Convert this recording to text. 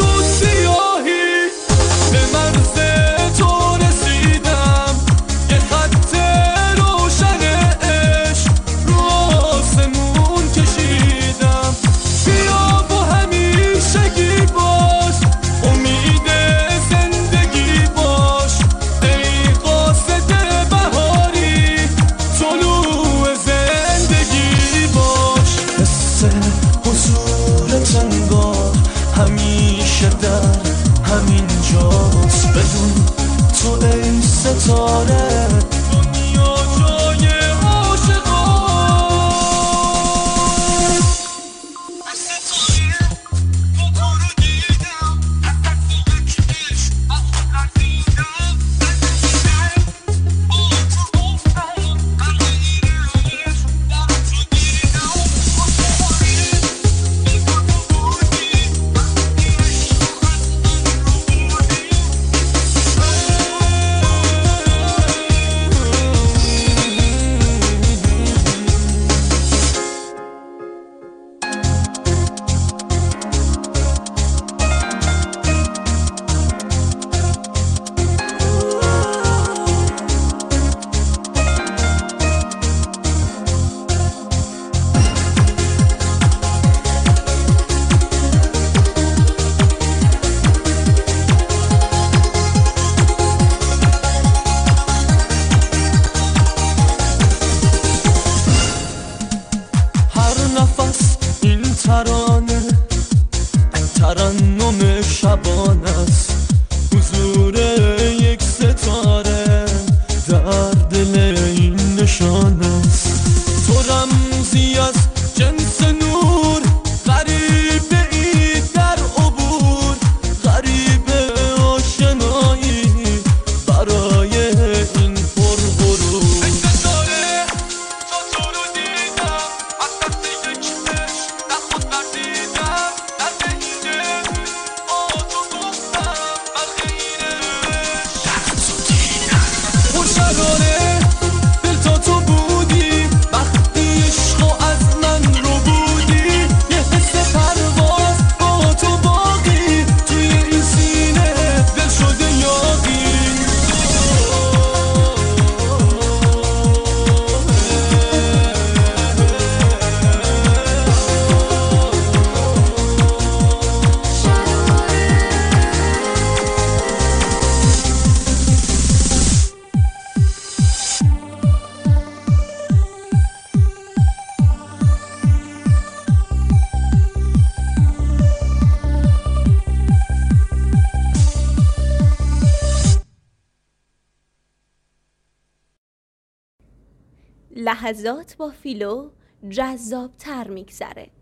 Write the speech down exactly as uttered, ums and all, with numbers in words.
بود سیاهی به مرز تو رسیدم، یه خط روشن عشق رو آسمون کشیدم. بیا و همیشگی باش، امید زندگی باش، ای قاصد بهاری طلوع زندگی باش. حس حضورت انگار همیشه در همین جاست، بدون تو ای ستاره دنیا جای عاشقاست. ترانه ترنم شبانه است، حضور یک ستاره در دل این نشانه است. تو رمزی از جنس نور، غریب ای در عبور، غریب آشنایی برای این پرغرور. ای ستاره تا تو رو دیدم، از وقتی یک عشق در خود بردیدم، در بهینه با تو گفتم بخیره در تو دیدم. پرشراره دل تا تو بودی، وقتی عشق و از من رو بودی، یه حس پرواز با تو باقی، توی این سینه دل شده یاغی. لحظات با فیلو جذاب‌تر میگذره.